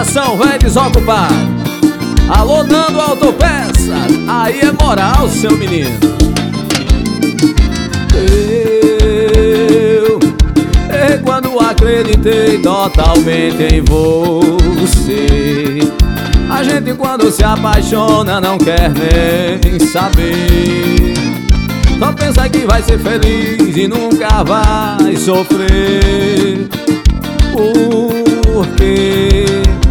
coração vai desocupar. Alô, Nando Autopeça, aí é moral, seu menino. Eu quando acreditei totalmente em você. A gente quando se apaixona não quer nem saber. Só pensa que vai ser feliz e nunca vai sofrer. Por quê?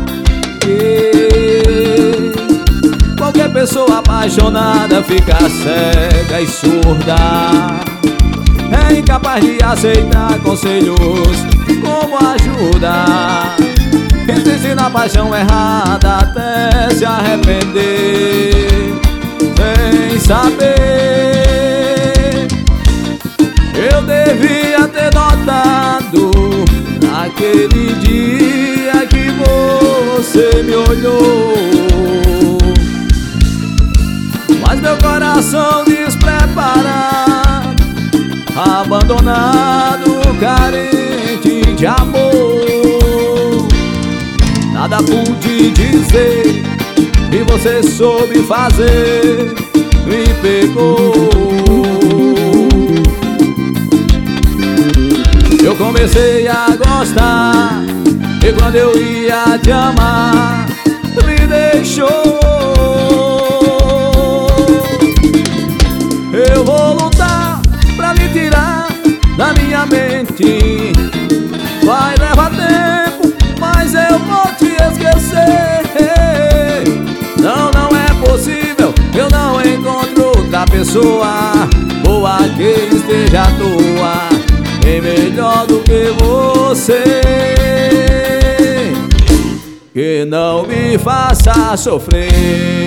Qualquer pessoa apaixonada fica cega e surda. É incapaz de aceitar conselhos como ajuda. Insiste na paixão errada até se arrepender. Sem saber, eu devia ter notado naquele dia que você me olhou. Mas meu coração despreparado, abandonado, carente de amor, nada pude dizer e você soube fazer, me pegou. Eu comecei a gostar e quando eu ia te amar, me deixou. Eu vou lutar pra me tirar da minha mente. Vai levar tempo, mas eu vou te esquecer. Não, não é possível, eu não encontro outra pessoa boa que esteja à toa, bem melhor do que você, que não me faça sofrer.